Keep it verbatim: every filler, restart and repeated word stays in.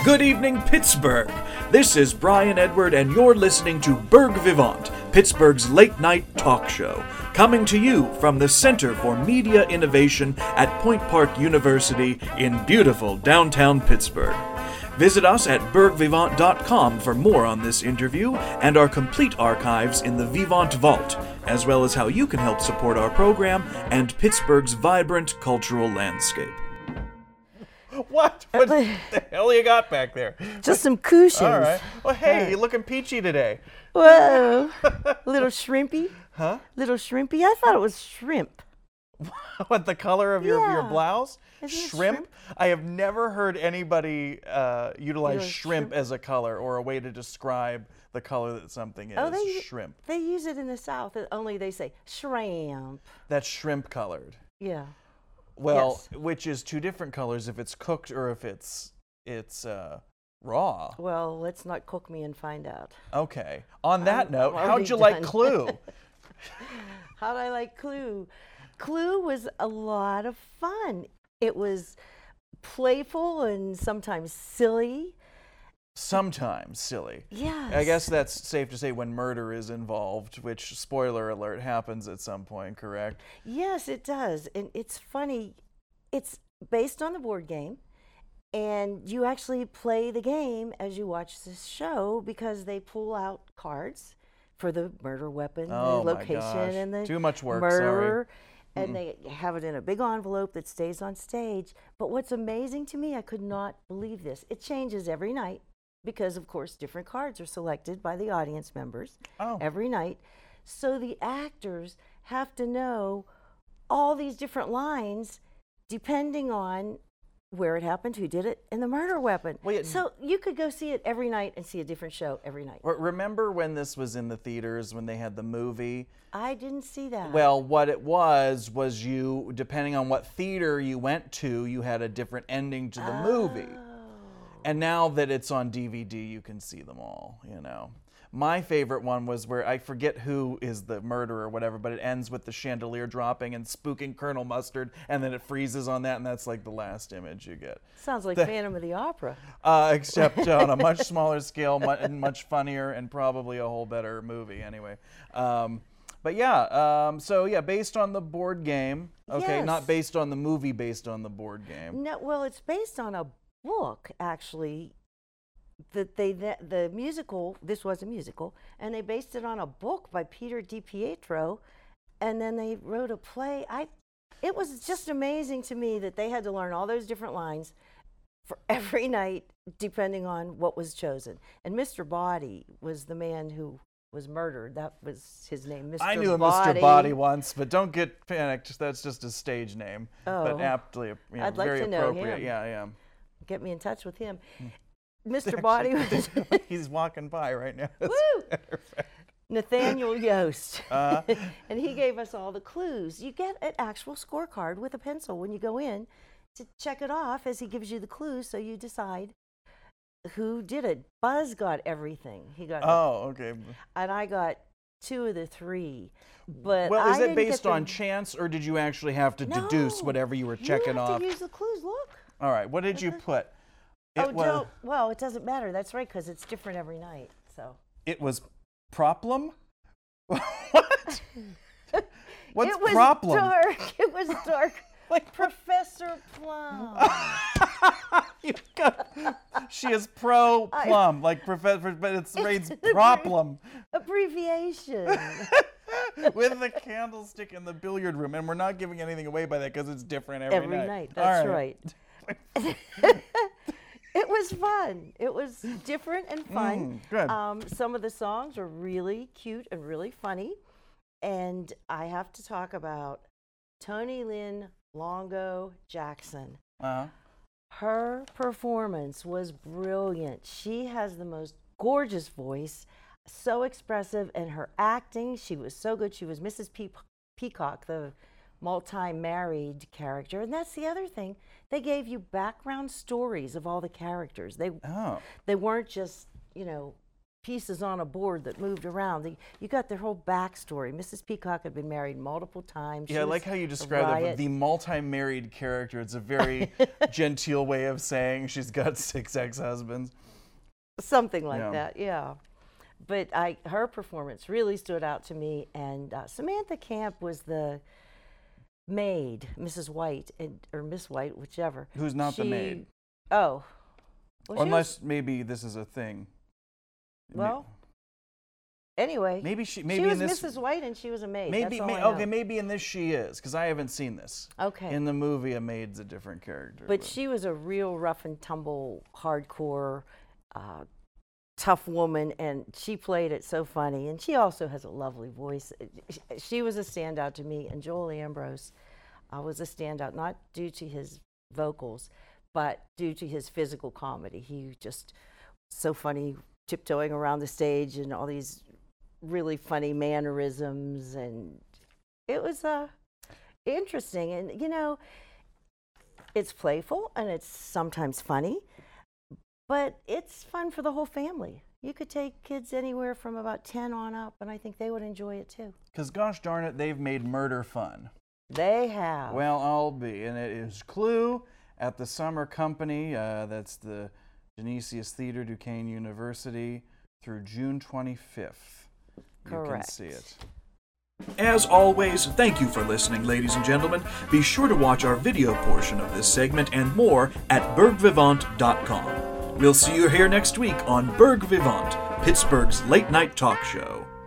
Good evening, Pittsburgh. This is Brian Edward, and you're listening to Berg Vivant, Pittsburgh's late-night talk show, coming to you from the Center for Media Innovation at Point Park University in beautiful downtown Pittsburgh. Visit us at berg vivant dot com for more on this interview and our complete archives in the Vivant Vault, as well as how you can help support our program and Pittsburgh's vibrant cultural landscape. What? What the hell you got back there? Just some cushions. All right. Well, hey, you're looking peachy today. Whoa. Little shrimpy. Huh? Little shrimpy. I thought it was shrimp. What, the color of your, Yeah. your blouse? Isn't it Shrimp? shrimp? I have never heard anybody uh, utilize Utilize shrimp, shrimp? as a color or a way to describe the color that something is. Oh, they shrimp. They use it in the South. Only they say shrimp. That's shrimp colored. Yeah. Well, Yes. which is two different colors if it's cooked or if it's it's uh, raw. Well, let's not cook me and find out. Okay. On that I'm- note, I'm how'd you already like done. Clue? How'd I like Clue? Clue was a lot of fun. It was playful and sometimes silly. Sometimes silly. Yes. I guess that's safe to say when murder is involved, which, spoiler alert, happens at some point, correct? Yes, it does. And it's funny. It's based on the board game. And you actually play the game as you watch this show because they pull out cards for the murder weapon, Oh, the my location, gosh. and the Too much work, murderer. sorry. And they have it in a big envelope that stays on stage. But what's amazing to me, I could not believe this. It changes every night because, of course, different cards are selected by the audience members Oh. every night. So the actors have to know all these different lines depending on where it happened, who did it, and the murder weapon. Well, yeah, so you could go see it every night and see a different show every night. Re- Remember when this was in the theaters, when they had the movie? I didn't see that. Well, what it was, was you, depending on what theater you went to, you had a different ending to the movie. Oh. And now that it's on D V D, you can see them all, you know. My favorite one was where, I forget who is the murderer or whatever, but it ends with the chandelier dropping and spooking Colonel Mustard, and then it freezes on that, and that's like the last image you get. Sounds like The- Phantom of the Opera. Uh, except on a much smaller scale mu- and much funnier and probably a whole better movie anyway. Um, but yeah, um, so yeah, based on the board game, okay, Yes. not based on the movie, based on the board game. No, well, it's based on a book, actually. That they the, the musical. This was a musical, and they based it on a book by Peter DiPietro, and then they wrote a play. I, it was just amazing to me that they had to learn all those different lines for every night, depending on what was chosen. And Mister Body was the man who was murdered. That was his name, Mister I knew a Body. Mister Body once, but don't get panicked. That's just a stage name, Oh. but aptly, you know, I'd like very to know appropriate. him. Yeah, yeah. Get me in touch with him. Mister Body was He's walking by right now. Woo! Nathaniel Yost. Uh, And he gave us all the clues. You get an actual scorecard with a pencil when you go in to check it off as he gives you the clues so you decide who did it. Buzz got everything. He got oh, okay. and I got two of the three. But Well, I is that didn't get based the- on chance, or did you actually have to deduce No, whatever you were you checking have off? to use the clues. Look. All right, what did you Okay. put? It oh, was don't. Well, it doesn't matter. That's right, because it's different every night. So. it was problem. What? What's it was problem? dark. It was dark. Like Professor Plum. You got, she is pro I- plum, like professor, but it's reads an abbrevi- problem Abbreviation. with the candlestick in the billiard room, and we're not giving anything away by that because it's different every, Every night. night. All That's right. It was fun. It was different and fun. Mm, good. Um, some of the songs are really cute and really funny. And I have to talk about Tony Lynn Longo Jackson. Uh-huh. Her performance was brilliant. She has the most gorgeous voice, so expressive, and her acting, she was so good. She was Missus Pe- Peacock, the multi-married character. And that's the other thing. They gave you background stories of all the characters. They Oh. they weren't just, you know, pieces on a board that moved around. The, you got their whole backstory. Missus Peacock had been married multiple times. Yeah, She I was like how you a describe it with riot. the multi-married character. It's a very genteel way of saying she's got six ex-husbands. Something like Yeah. that, yeah. But I, her performance really stood out to me. And uh, Samantha Camp was the maid, Missus White, and, or Miss White, whichever. Who's not the She- maid. Oh. Well, she Unless was- maybe this is a thing. Ma- well, anyway. maybe she maybe she was in this Missus White and she was a maid. maybe That's all may, I know. okay maybe in this she is because I haven't seen this. Okay. In the movie, a maid's a different character. But she was a real rough and tumble, hardcore, uh, tough woman, and she played it so funny. And she also has a lovely voice. She was a standout to me, and Joel Ambrose uh, was a standout, not due to his vocals, but due to his physical comedy. He just so funny, tiptoeing around the stage and all these really funny mannerisms, and it was uh, interesting. And you know, it's playful and it's sometimes funny, but it's fun for the whole family. You could take kids anywhere from about ten on up, and I think they would enjoy it too. Because gosh darn it, they've made murder fun. They have. Well, I'll be, and it is Clue at the Summer Company. Uh, that's the Genesius Theater, Duquesne University, through June twenty-fifth. You Correct. can see it. As always, thank you for listening, ladies and gentlemen. Be sure to watch our video portion of this segment and more at berg vivant dot com. We'll see you here next week on Berg Vivant, Pittsburgh's late night talk show.